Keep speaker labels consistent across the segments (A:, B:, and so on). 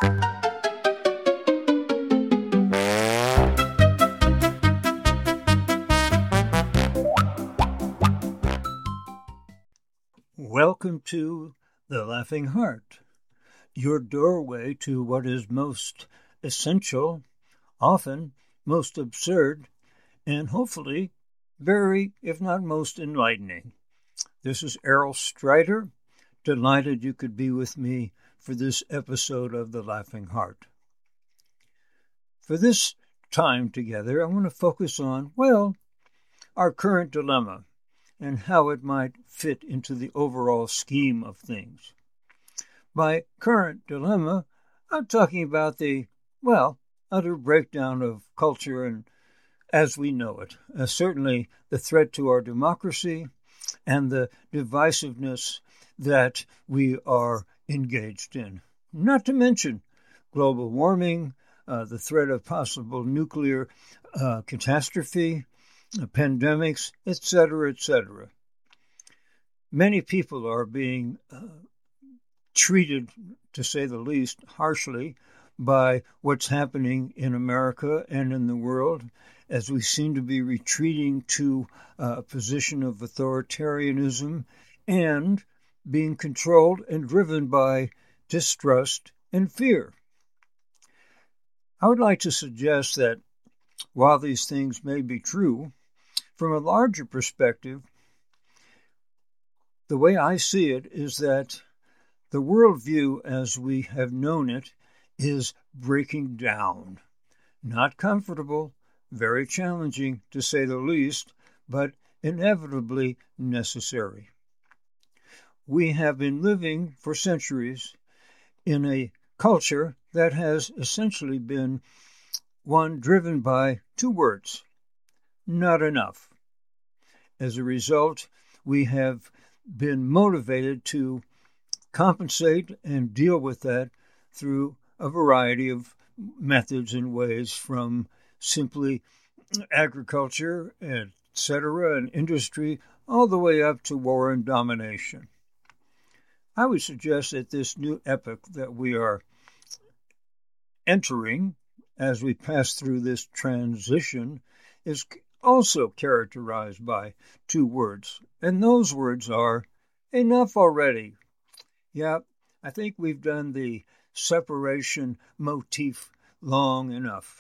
A: Welcome to The Laughing Heart, your doorway to what is most essential, often most absurd, and hopefully very, if not most, enlightening. This is Errol Strider. Delighted you could be with me for this episode of The Laughing Heart. For this time together, I want to focus on, our current dilemma and how it might fit into the overall scheme of things. By current dilemma, I'm talking about the, utter breakdown of culture and as we know it, certainly the threat to our democracy and the divisiveness that we are engaged in. Not to mention global warming, the threat of possible nuclear catastrophe, pandemics, etc., etc. Many people are being treated, to say the least, harshly by what's happening in America and in the world, as we seem to be retreating to a position of authoritarianism and being controlled and driven by distrust and fear. I would like to suggest that while these things may be true, from a larger perspective, the way I see it is that the worldview as we have known it is breaking down. Not comfortable, very challenging to say the least, but inevitably necessary. We have been living for centuries in a culture that has essentially been one driven by two words: not enough. As a result, we have been motivated to compensate and deal with that through a variety of methods and ways, from simply agriculture, etc., and industry, all the way up to war and domination. I would suggest that this new epoch that we are entering as we pass through this transition is also characterized by two words, and those words are enough already. Yeah, I think we've done the separation motif long enough.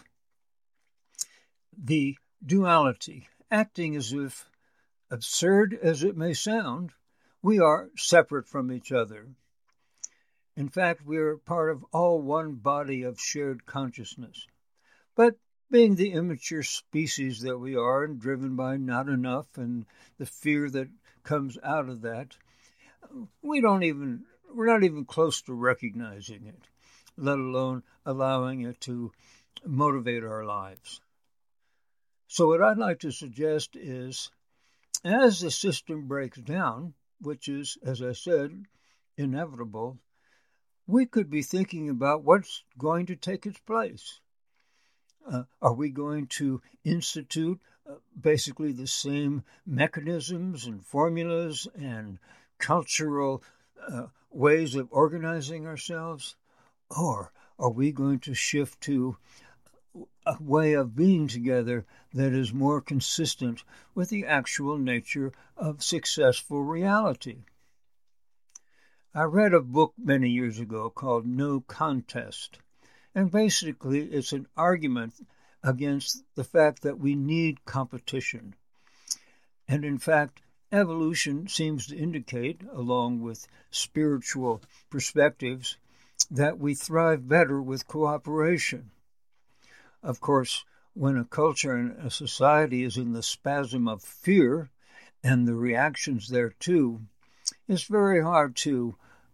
A: The duality, acting as if, absurd as it may sound, we are separate from each other. In fact, we are part of all one body of shared consciousness. But being the immature species that we are, and driven by not enough and the fear that comes out of that, we're not even close to recognizing it, let alone allowing it to motivate our lives. So what I'd like to suggest is, as the system breaks down, which is, as I said, inevitable, we could be thinking about what's going to take its place. Are we going to institute basically the same mechanisms and formulas and cultural ways of organizing ourselves? Or are we going to shift to a way of being together that is more consistent with the actual nature of successful reality? I read a book many years ago called No Contest, and basically it's an argument against the fact that we need competition. And in fact, evolution seems to indicate, along with spiritual perspectives, that we thrive better with cooperation. Of course, when a culture and a society is in the spasm of fear and the reactions thereto, it's very hard to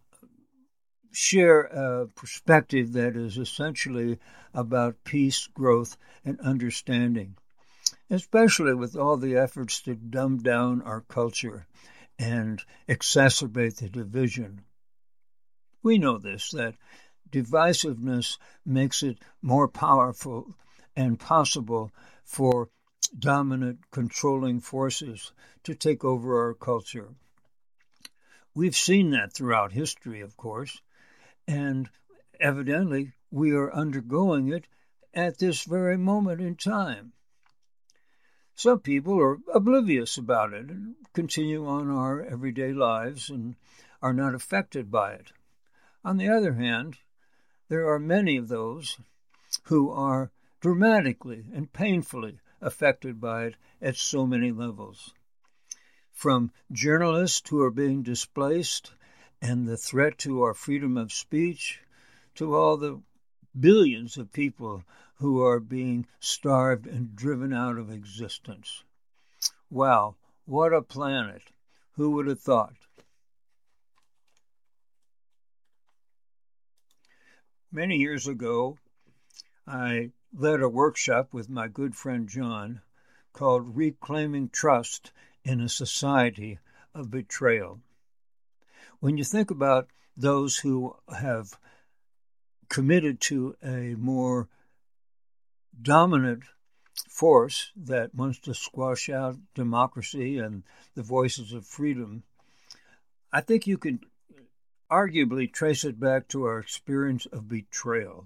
A: share a perspective that is essentially about peace, growth, and understanding, especially with all the efforts to dumb down our culture and exacerbate the division. We know this, that divisiveness makes it more powerful and possible for dominant, controlling forces to take over our culture. We've seen that throughout history, of course, and evidently we are undergoing it at this very moment in time. Some people are oblivious about it and continue on our everyday lives and are not affected by it. On the other hand, there are many of those who are dramatically and painfully affected by it at so many levels. From journalists who are being displaced and the threat to our freedom of speech, to all the billions of people who are being starved and driven out of existence. Wow, what a planet! Who would have thought? Many years ago, I led a workshop with my good friend John called Reclaiming Trust in a Society of Betrayal. When you think about those who have committed to a more dominant force that wants to squash out democracy and the voices of freedom, I think you can arguably trace it back to our experience of betrayal.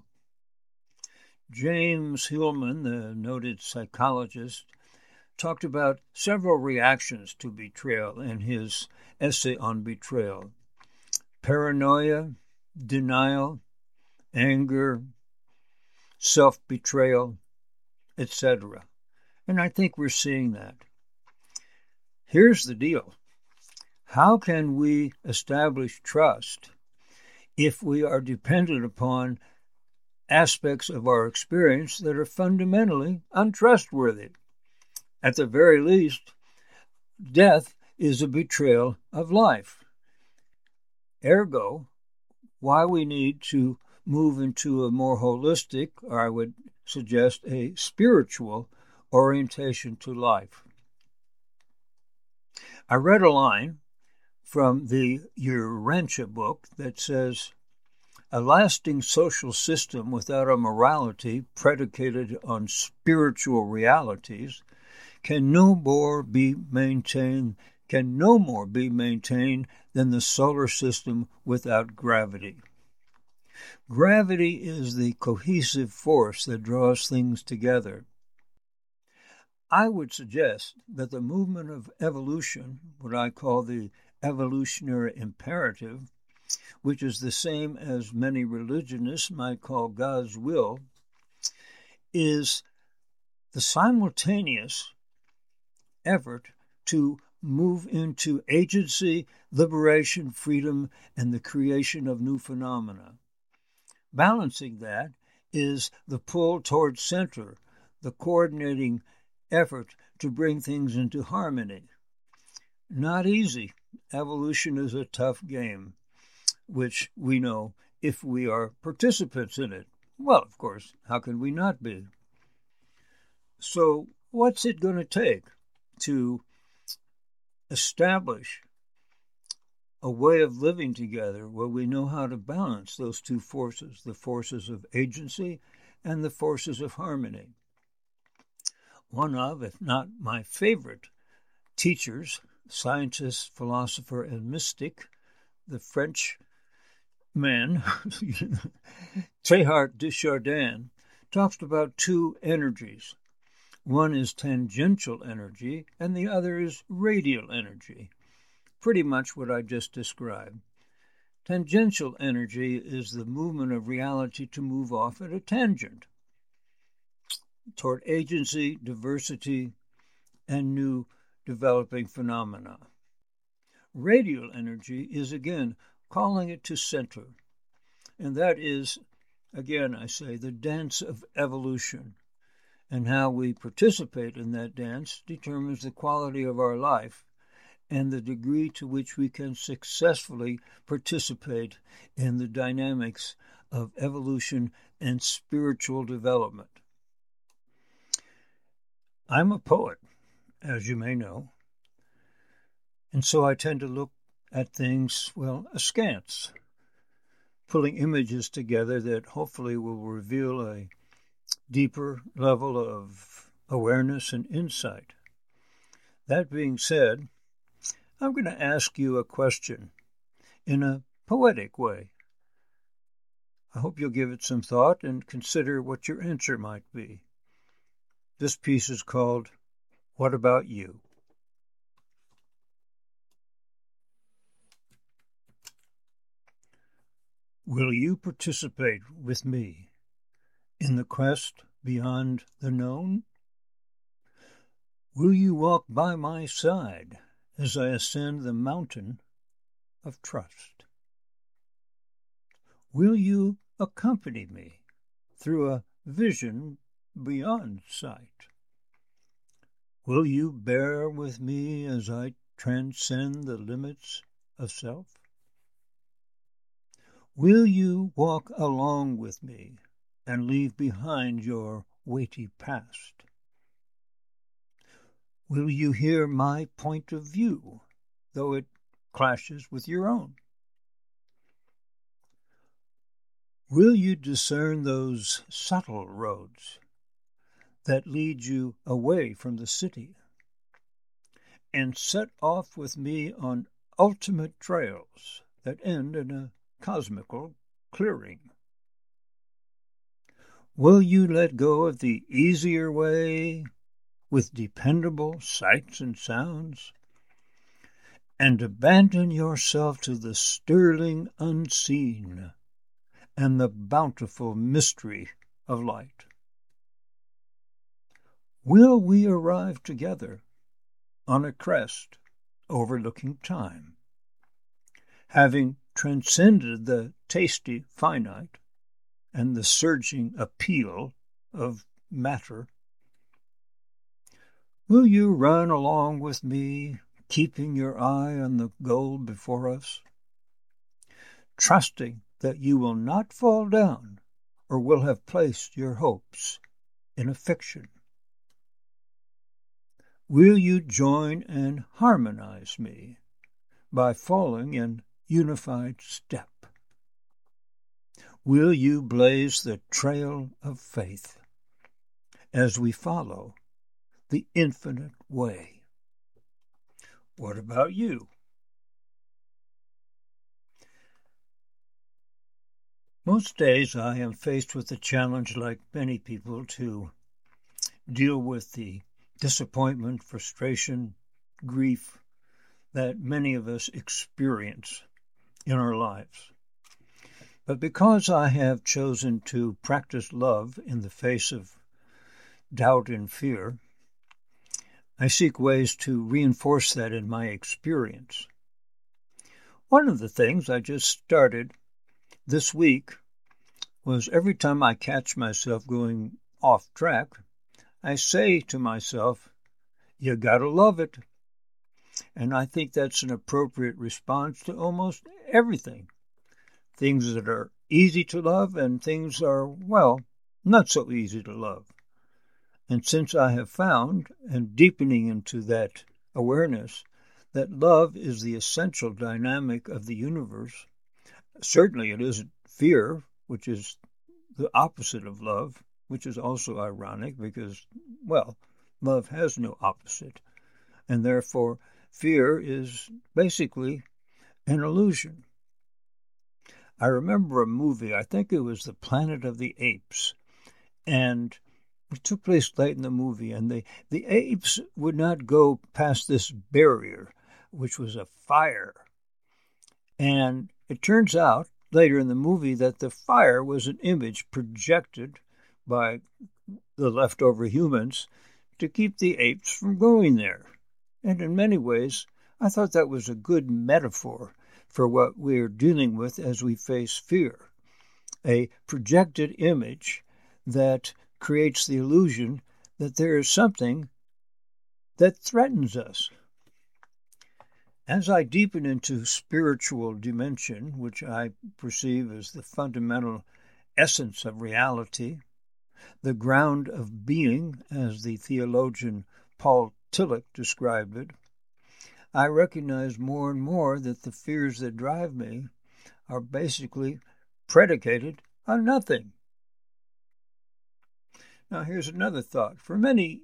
A: James Hillman, the noted psychologist, talked about several reactions to betrayal in his essay on betrayal: paranoia, denial, anger, self-betrayal, etc. And I think we're seeing that. Here's the deal. How can we establish trust if we are dependent upon aspects of our experience that are fundamentally untrustworthy? At the very least, death is a betrayal of life. Ergo, why we need to move into a more holistic, or I would suggest a spiritual orientation to life. I read a line from the Urantia book that says, "A lasting social system without a morality predicated on spiritual realities can no more be maintained than the solar system without gravity." Gravity is the cohesive force that draws things together. I would suggest that the movement of evolution, what I call the evolutionary imperative, which is the same as many religionists might call God's will, is the simultaneous effort to move into agency, liberation, freedom, and the creation of new phenomena. Balancing that is the pull toward center, the coordinating effort to bring things into harmony. Not easy. Evolution is a tough game, which we know if we are participants in it. Well, of course, how can we not be? So, what's it going to take to establish a way of living together where we know how to balance those two forces, the forces of agency and the forces of harmony? One of, if not my favorite, teachers, scientist, philosopher, and mystic, the French man, Teilhard de Chardin, talks about two energies. One is tangential energy, and the other is radial energy. Pretty much what I just described. Tangential energy is the movement of reality to move off at a tangent toward agency, diversity, and new developing phenomena. Radial energy is, again, calling it to center. And that is, again, I say, the dance of evolution. And how we participate in that dance determines the quality of our life and the degree to which we can successfully participate in the dynamics of evolution and spiritual development. I'm a poet, as you may know, and so I tend to look at things, askance, pulling images together that hopefully will reveal a deeper level of awareness and insight. That being said, I'm going to ask you a question in a poetic way. I hope you'll give it some thought and consider what your answer might be. This piece is called, What About You? Will you participate with me in the quest beyond the known? Will you walk by my side as I ascend the mountain of trust? Will you accompany me through a vision beyond sight? Will you bear with me as I transcend the limits of self? Will you walk along with me and leave behind your weighty past? Will you hear my point of view, though it clashes with your own? Will you discern those subtle roads that lead you away from the city and set off with me on ultimate trails that end in a cosmical clearing? Will you let go of the easier way with dependable sights and sounds, and abandon yourself to the sterling unseen and the bountiful mystery of light? Will we arrive together on a crest overlooking time, having transcended the tasty finite and the surging appeal of matter? Will you run along with me, keeping your eye on the goal before us, trusting that you will not fall down or will have placed your hopes in a fiction? Will you join and harmonize me by falling in unified step? Will you blaze the trail of faith as we follow the infinite way? What about you? Most days I am faced with the challenge, like many people, to deal with the disappointment, frustration, grief that many of us experience in our lives. But because I have chosen to practice love in the face of doubt and fear, I seek ways to reinforce that in my experience. One of the things I just started this week was every time I catch myself going off track, I say to myself, you gotta love it. And I think that's an appropriate response to almost everything. Things that are easy to love and things are, well, not so easy to love. And since I have found, and deepening into that awareness, that love is the essential dynamic of the universe, certainly it isn't fear, which is the opposite of love, which is also ironic because, well, love has no opposite. And therefore, fear is basically an illusion. I remember a movie, I think it was The Planet of the Apes, and it took place late in the movie, and the apes would not go past this barrier, which was a fire. And it turns out later in the movie that the fire was an image projected by the leftover humans to keep the apes from going there. And in many ways, I thought that was a good metaphor for what we're dealing with as we face fear. A projected image that creates the illusion that there is something that threatens us. As I deepen into spiritual dimension, which I perceive as the fundamental essence of reality, the ground of being, as the theologian Paul Tillich described it, I recognize more and more that the fears that drive me are basically predicated on nothing. Now, here's another thought. For many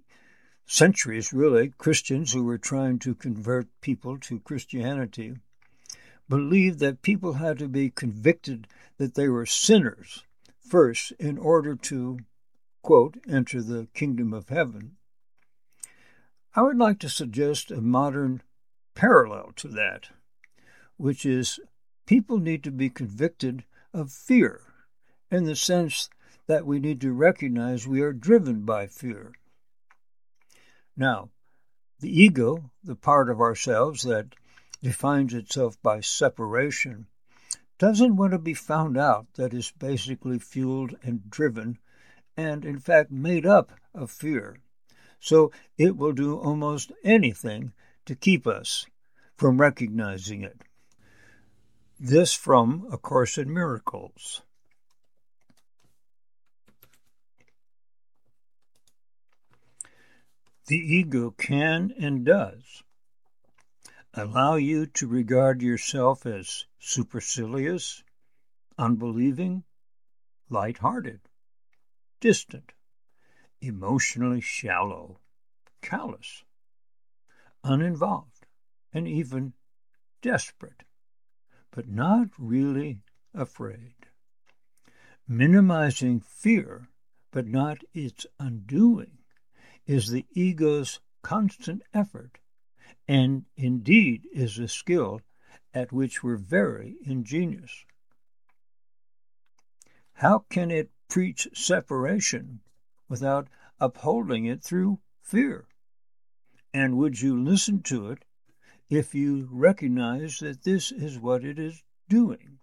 A: centuries, really, Christians who were trying to convert people to Christianity believed that people had to be convicted that they were sinners first in order to, quote, enter the kingdom of heaven. I would like to suggest a modern parallel to that, which is people need to be convicted of fear, in the sense that we need to recognize we are driven by fear. Now, the ego, the part of ourselves that defines itself by separation, doesn't want to be found out that is basically fueled and driven and, in fact, made up of fear. So it will do almost anything to keep us from recognizing it. This from A Course in Miracles. The ego can and does allow you to regard yourself as supercilious, unbelieving, light-hearted, distant, emotionally shallow, callous, uninvolved, and even desperate, but not really afraid. Minimizing fear, but not its undoing, is the ego's constant effort, and indeed is a skill at which we're very ingenious. How can it preach separation without upholding it through fear? And would you listen to it if you recognize that this is what it is doing?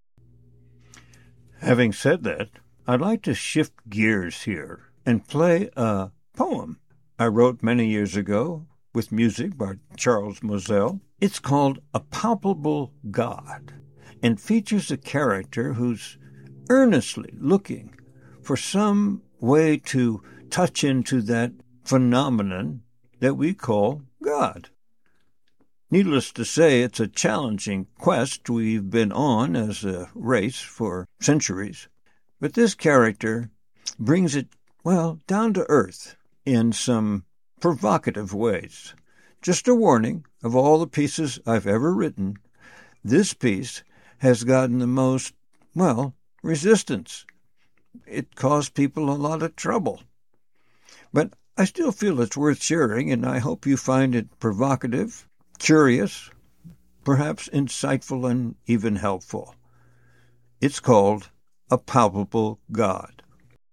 A: Having said that, I'd like to shift gears here and play a poem I wrote many years ago with music by Charles Moselle. It's called A Palpable God and features a character who's earnestly looking for some way to touch into that phenomenon that we call God. Needless to say, it's a challenging quest we've been on as a race for centuries. But this character brings it, down to earth in some provocative ways. Just a warning, of all the pieces I've ever written, this piece has gotten the most, resistance. It caused people a lot of trouble. But I still feel it's worth sharing, and I hope you find it provocative, curious, perhaps insightful, and even helpful. It's called A Palpable God.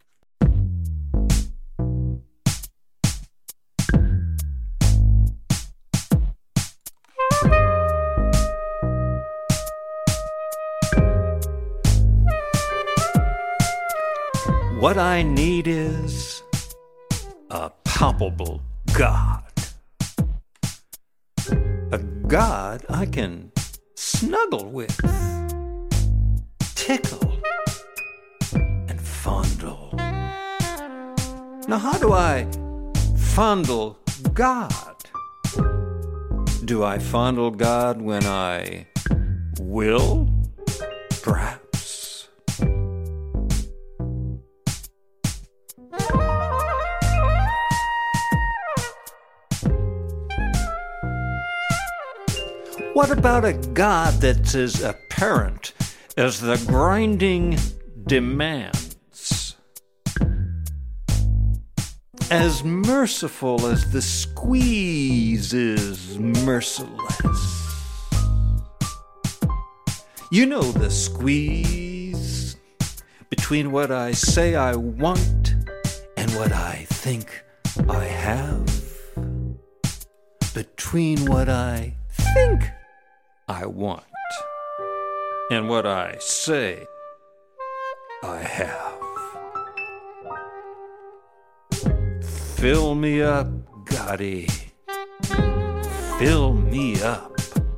A: What I need is a palpable God. A God I can snuggle with, tickle, and fondle. Now, how do I fondle God? Do I fondle God when I will? Perhaps. What about a God that's as apparent as the grinding demands? As merciful as the squeeze is merciless. You know the squeeze between what I say I want and what I think I have. Between what I think I want and what I say I have. Fill me up, Gotti. Fill me up.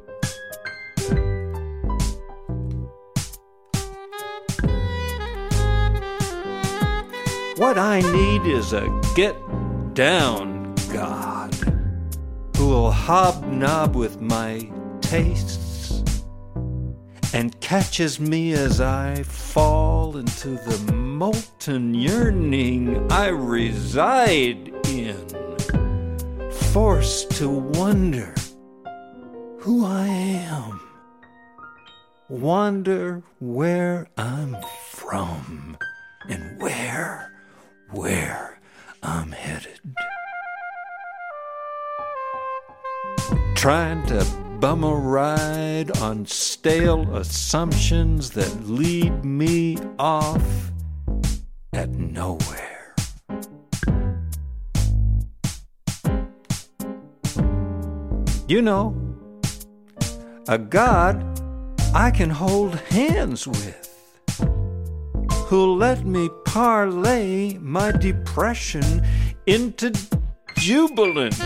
A: What I need is a get-down God who will hobnob with my tastes and catches me as I fall into the molten yearning I reside in, forced to wonder who I am
B: wonder where I'm from and where I'm headed. Trying to bum a ride on stale assumptions that lead me off at nowhere. You know, a God I can hold hands with, who'll let me parlay my depression into jubilance.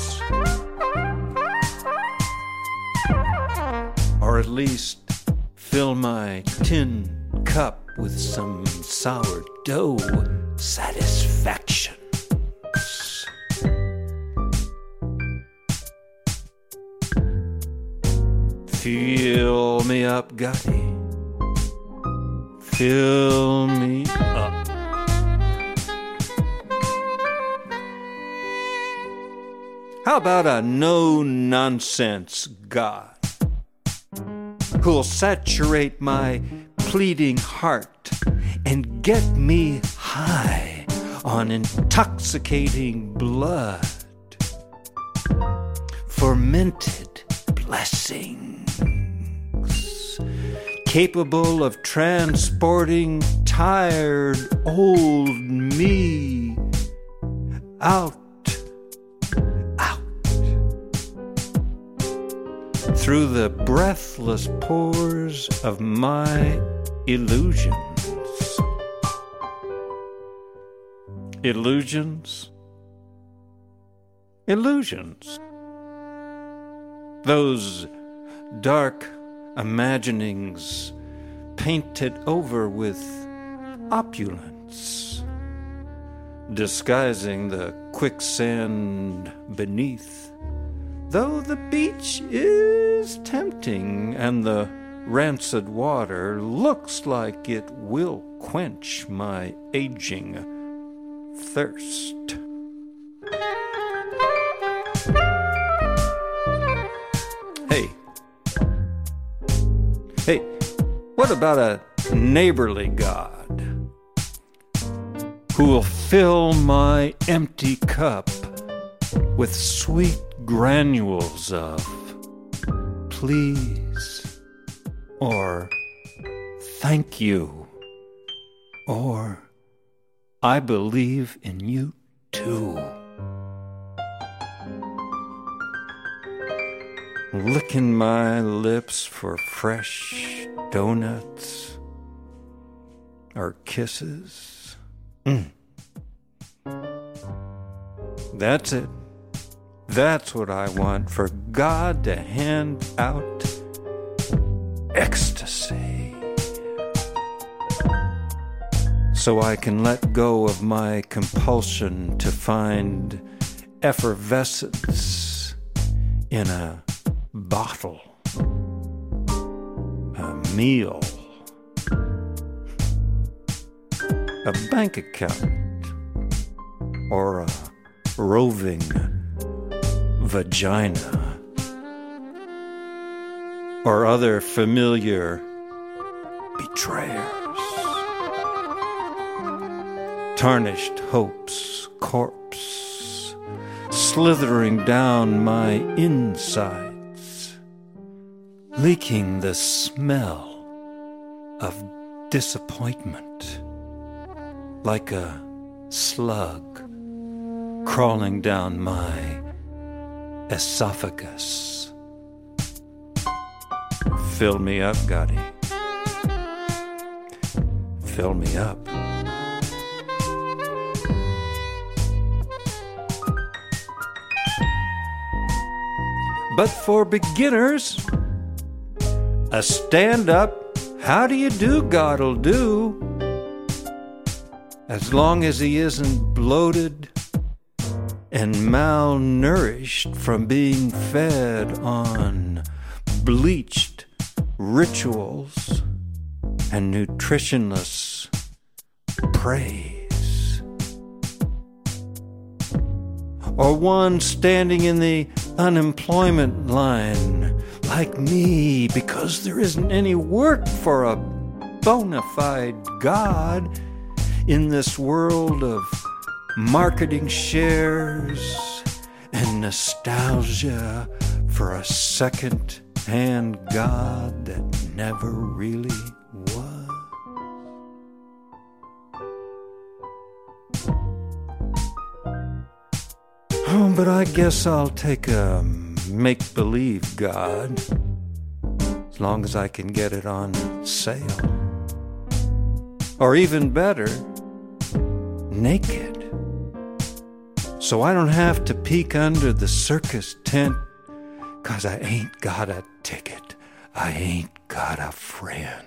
B: Or at least fill my tin cup with some sourdough satisfactions. Fill me up, Gotti. Fill me up. How about a no-nonsense God who'll saturate my pleading heart and get me high on intoxicating blood, fermented blessings, capable of transporting tired old me out through the breathless pores of my illusions. Illusions? Illusions. Those dark imaginings painted over with opulence, disguising the quicksand beneath. Though the beach is tempting and the rancid water looks like it will quench my aging thirst. Hey, what about a neighborly God who will fill my empty cup with sweet granules of please, or thank you, or I believe in you too. Licking my lips for fresh donuts or kisses. That's it. That's what I want, for God to hand out ecstasy, so I can let go of my compulsion to find effervescence in a bottle, a meal, a bank account, or a roving vagina, or other familiar betrayers. Tarnished hope's corpse slithering down my insides, leaking the smell of disappointment like a slug crawling down my esophagus. Fill me up, Gotti. Fill me up. But for beginners, a stand-up, how do you do God'll do, as long as he isn't bloated and malnourished from being fed on bleached rituals and nutritionless praise. Or one standing in the unemployment line like me, because there isn't any work for a bona fide God in this world of marketing shares and nostalgia for a second-hand God that never really was. Oh, but I guess I'll take a make-believe God, as long as I can get it on sale. Or even better, naked. So I don't have to peek under the circus tent, 'cause I ain't got a ticket. I ain't got a friend.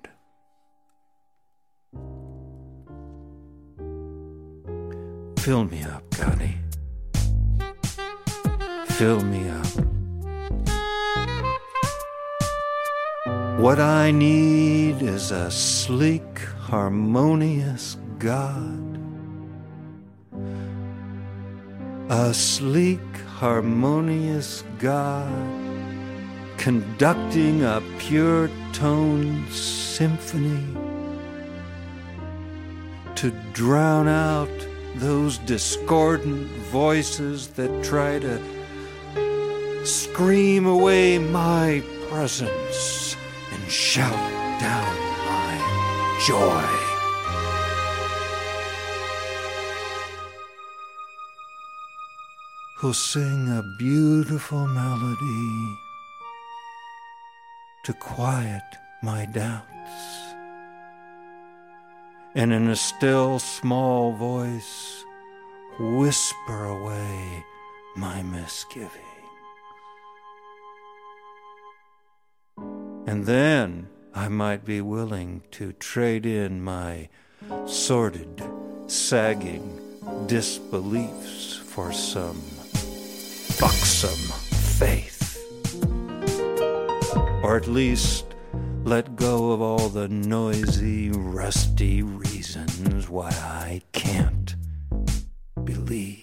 B: Fill me up, Gotti. Fill me up. What I need is a sleek, harmonious God. A sleek, harmonious God conducting a pure-toned symphony to drown out those discordant voices that try to scream away my presence and shout down my joy. Who'll sing a beautiful melody to quiet my doubts, and in a still small voice whisper away my misgivings. And then I might be willing to trade in my sordid, sagging disbeliefs for some buxom faith. Or at least let go of all the noisy, rusty reasons why I can't believe.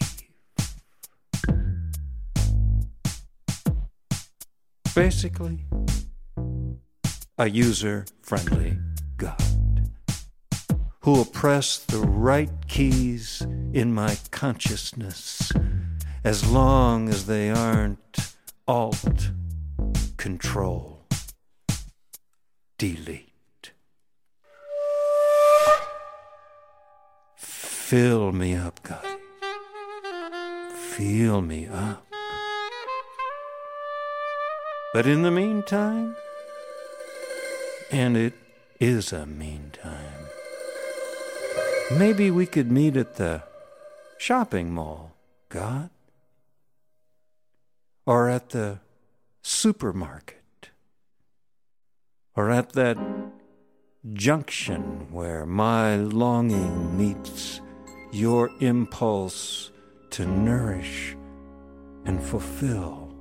B: Basically, a user-friendly God who will press the right keys in my consciousness as long as they aren't Alt, Control, Delete. Fill me up, God. Fill me up. But in the meantime, and it is a meantime, maybe we could meet at the shopping mall, God. Or at the supermarket. Or at that junction where my longing meets your impulse to nourish and fulfill.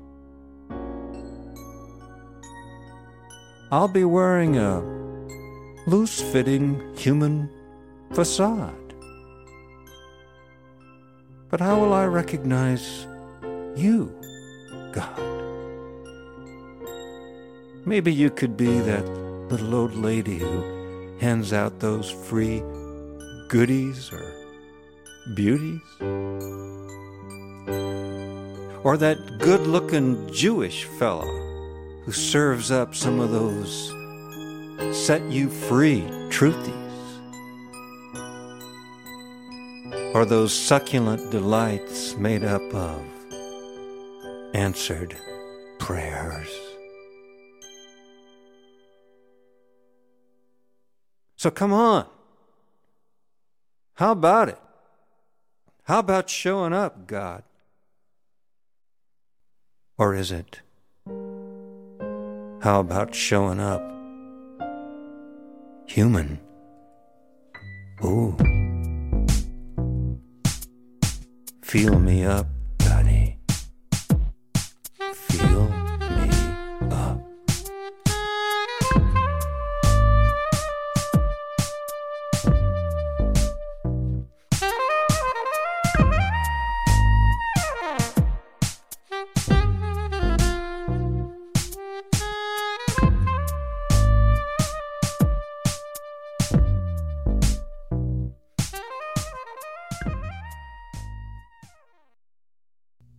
B: I'll be wearing a loose-fitting human facade. But how will I recognize you, God? Maybe you could be that little old lady who hands out those free goodies or beauties. Or that good-looking Jewish fella who serves up some of those set-you-free truthies. Or those succulent delights made up of answered prayers. So come on. How about it? How about showing up, God? Or is it, how about showing up human? Ooh. Feel me up, Gotti. Feel me up.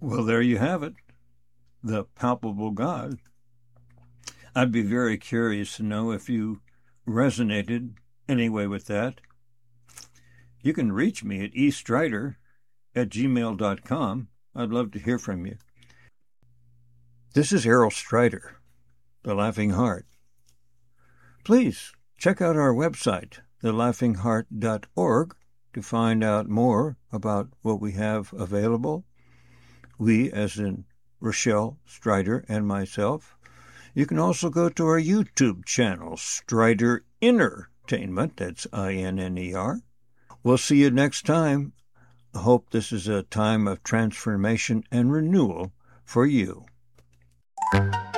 A: Well, there you have it, the palpable God. I'd be very curious to know if you resonated anyway with that. You can reach me at estrider@gmail.com. I'd love to hear from you. This is Errol Strider, The Laughing Heart. Please check out our website, thelaughingheart.org, to find out more about what we have available. We, as in Rochelle Strider and myself. You can also go to our YouTube channel, Strider Entertainment. That's INNER. We'll see you next time. I hope this is a time of transformation and renewal for you.